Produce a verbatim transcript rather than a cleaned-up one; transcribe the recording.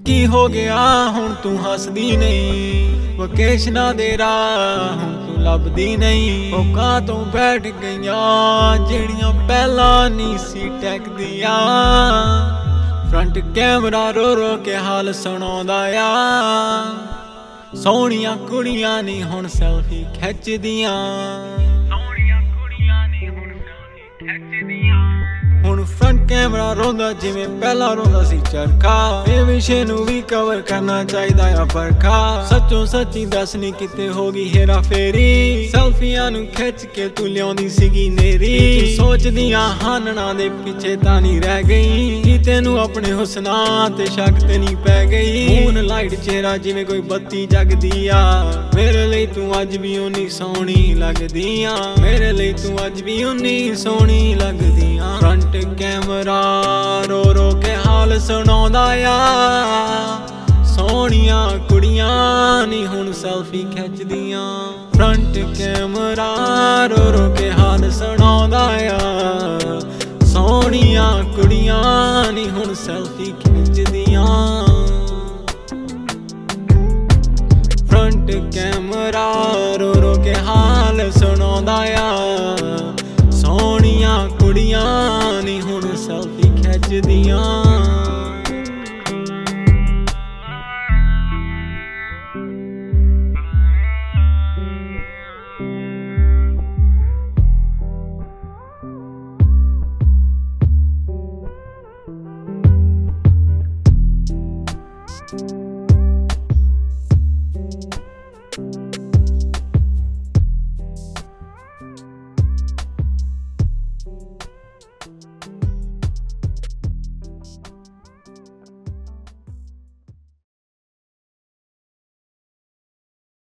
ਕੀ ਹੋ ਗਿਆ ਹੁਣ ਤੂੰ ਹੱਸਦੀ ਨਹੀਂ, ਵਕੇਸ਼ਨਾਂ ਦੇ ਰਾਹ ਹੁਣ ਤੂੰ ਲੱਭਦੀ ਨਹੀਂ। ਉਹ ਕਾਂ ਤੋਂ ਬੈਠ ਗਈਆਂ ਜਿਹੜੀਆਂ ਪਹਿਲਾਂ ਨਹੀਂ ਸੀ ਟੈਕਦੀਆਂ। ਫਰੰਟ ਕੈਮਰਾ ਰੋ ਰੋ ਕੇ ਹਾਲ ਸੁਣਾਉਂਦਾ ਆ, ਸੋਹਣੀਆਂ ਕੁੜੀਆਂ ਨੀ ਹੁਣ ਸੈਲਫੀ ਖਿੱਚਦੀਆਂ। ਹੁਣ ਫਰੰਟ ਕੈਮਰਾ ਰੋਂਦਾ ਜਿਵੇਂ ਪਹਿਲਾਂ ਰੋਂਦਾ ਸੀ ਚਰਖਾ। ਇਹ ਵਿਸ਼ੇ ਨੂੰ ਵੀ ਕਵਰ ਕਰਨਾ ਚਾਹੀਦਾ ਆ ਪਰਖਾ। ਸੱਚੋਂ ਸੱਚੀ ਦੱਸ ਨੀ ਕਿਤੇ ਹੋ ਗਈ ਹੇਰਾ ਫੇਰੀ, ਸੈਲਫੀਆਂ ਨੂੰ ਖਿੱਚ ਕੇ ਤੂੰ ਲਿਆਉਂਦੀ ਸੀਗੀ ਨੇਰੀ। ਸੋਚਦੀਆਂ ਹਾਨਣਾ ਦੇ ਪਿੱਛੇ ਤਾਂ ਨਹੀਂ ਰਹਿ ਗਈ, ਕੀ ਤੈਨੂੰ ਆਪਣੇ ਹੁਸਨਾਂ ਤੇ ਸ਼ੱਕ ਤੇ ਨਹੀਂ ਪੈ ਗਈ। ਮੂਨ ਲਾਈਟ ਚਿਹਰਾ ਜਿਵੇਂ ਕੋਈ ਬੱਤੀ ਜਗਦੀ ਆ, ਮੇਰੇ ਲਈ ਤੂੰ ਅੱਜ ਵੀ ਉਨੀ ਸੋਹਣੀ ਲੱਗਦੀ ਆ। ਮੇਰੇ ਲਈ ਤੂੰ ਅੱਜ ਵੀ ਉਨੀ ਸੋਹਣੀ ਲੱਗਦੀ ਆ। ਫਰੰਟ ਕੈਮਰਾ ਰੋ ਰੋ ਕੇ ਹਾਲ ਸੁਣਾਉਂਦਾ ਆ, ਸੋਹਣੀਆਂ ਕੁੜੀਆਂ ਨੀ ਹੁਣ ਸੈਲਫੀ ਖਿੱਚਦੀਆਂ। ਫਰੰਟ ਕੈਮਰਾ ਰੋ ਰੋ ਕੇ ਹਾਲ ਸੁਣਾਉਂਦਾ ਆ, ਸੋਹਣੀਆਂ ਕੁੜੀਆਂ ਨੀ ਹੁਣ ਸੈਲਫੀ ਖਿੱਚਦੀਆਂ। ਫਰੰਟ ਕੈਮਰਾ ਰੋ ਰੋ ਕੇ ਹਾਲ ਸੁਣਾਉਂਦਾ ਆ, ਸੋਹਣੀਆਂ ਕੁੜੀਆਂ ਨੀ ਹੁਣ ਸੈਲਫੀ ਖਿੱਚਦੀਆਂ।